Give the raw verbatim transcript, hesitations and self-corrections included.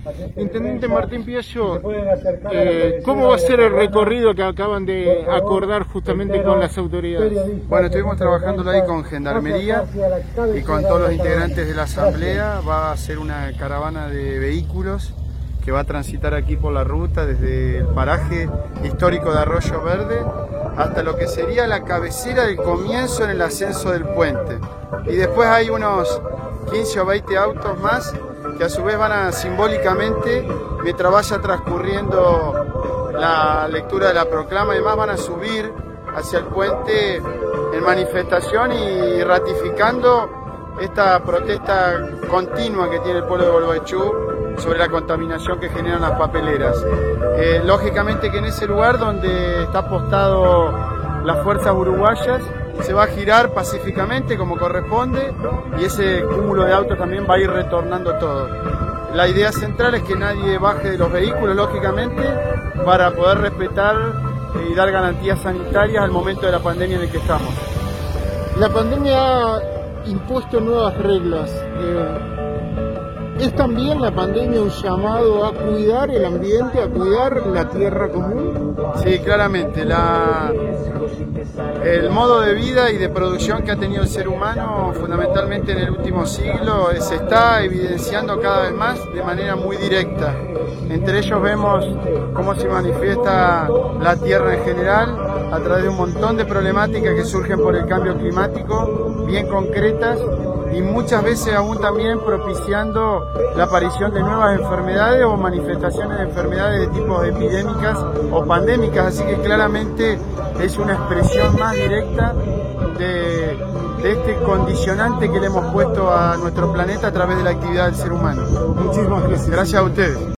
Intendente Martín Piaggio, eh, ¿cómo va a ser el recorrido que acaban de acordar justamente con las autoridades? Bueno, estuvimos trabajando ahí con Gendarmería y con todos los integrantes de la Asamblea. Va a ser una caravana de vehículos que va a transitar aquí por la ruta desde el paraje histórico de Arroyo Verde hasta lo que sería la cabecera del comienzo en el ascenso del puente. Y después hay unos quince o veinte autos más que a su vez van a simbólicamente, mientras vaya transcurriendo la lectura de la proclama, además van a subir hacia el puente en manifestación y ratificando esta protesta continua que tiene el pueblo de Gualeguaychú sobre la contaminación que generan las papeleras. Eh, lógicamente que en ese lugar donde está apostado las fuerzas uruguayas se va a girar pacíficamente como corresponde y ese cúmulo de autos también va a ir retornando todo. La idea central es que nadie baje de los vehículos, lógicamente, para poder respetar y dar garantías sanitarias al momento de la pandemia en el que estamos. La pandemia ha impuesto nuevas reglas. Eh, ¿Es también la pandemia un llamado a cuidar el ambiente, a cuidar la tierra común? Sí, claramente. La, el modo de vida y de producción que ha tenido el ser humano, fundamentalmente en el último siglo, se está evidenciando cada vez más de manera muy directa. Entre ellos vemos cómo se manifiesta la tierra en general a través de un montón de problemáticas que surgen por el cambio climático, bien concretas, y muchas veces aún también propiciando la aparición de nuevas enfermedades o manifestaciones de enfermedades de tipos epidémicas o pandémicas, así que claramente es una expresión más directa de, de este condicionante que le hemos puesto a nuestro planeta a través de la actividad del ser humano. Muchísimas gracias. Gracias a ustedes.